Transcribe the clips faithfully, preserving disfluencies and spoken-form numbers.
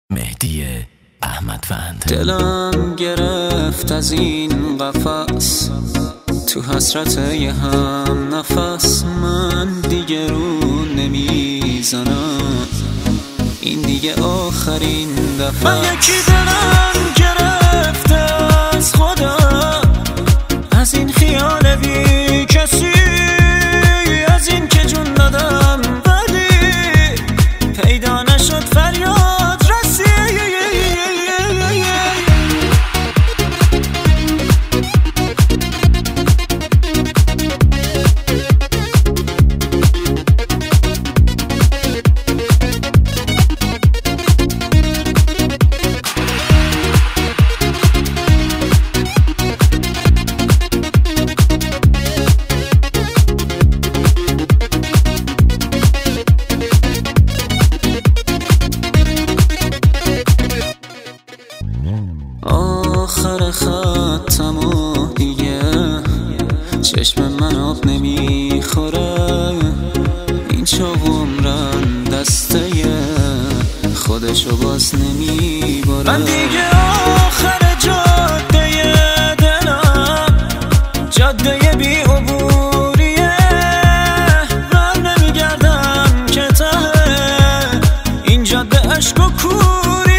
مهدی احمدوند. دلم گرفت از این قفس، تو حسرت یه هم نفس. من دیگه رو نمیزنم، این دیگه آخرین دفعه. من یکی دلم گرفته از خودم، از این خیال بی کسی، از این که جون دادم ولی پیدا نشد فریاد رسی. آخر خطم و دیگه چشم من آب نمیخوره، این چاقوم دسته خودشو باز نمیباره. من دیگه آخر جاده دلم، جاده بی عبوریه، من نمیگردم که ته این جاده عشق و کوریه.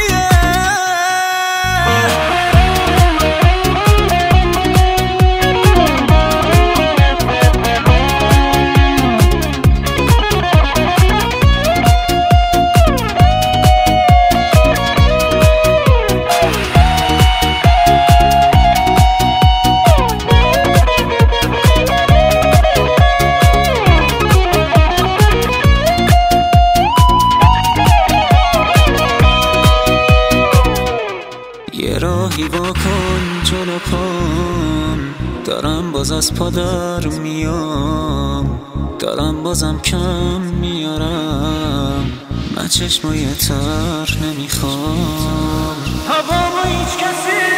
یه راهی واکن جلو پام، دارم باز از پا در میام، دارم بازم کم میارم، من چشمای تر نمیخوام. هوا با هیچ کسی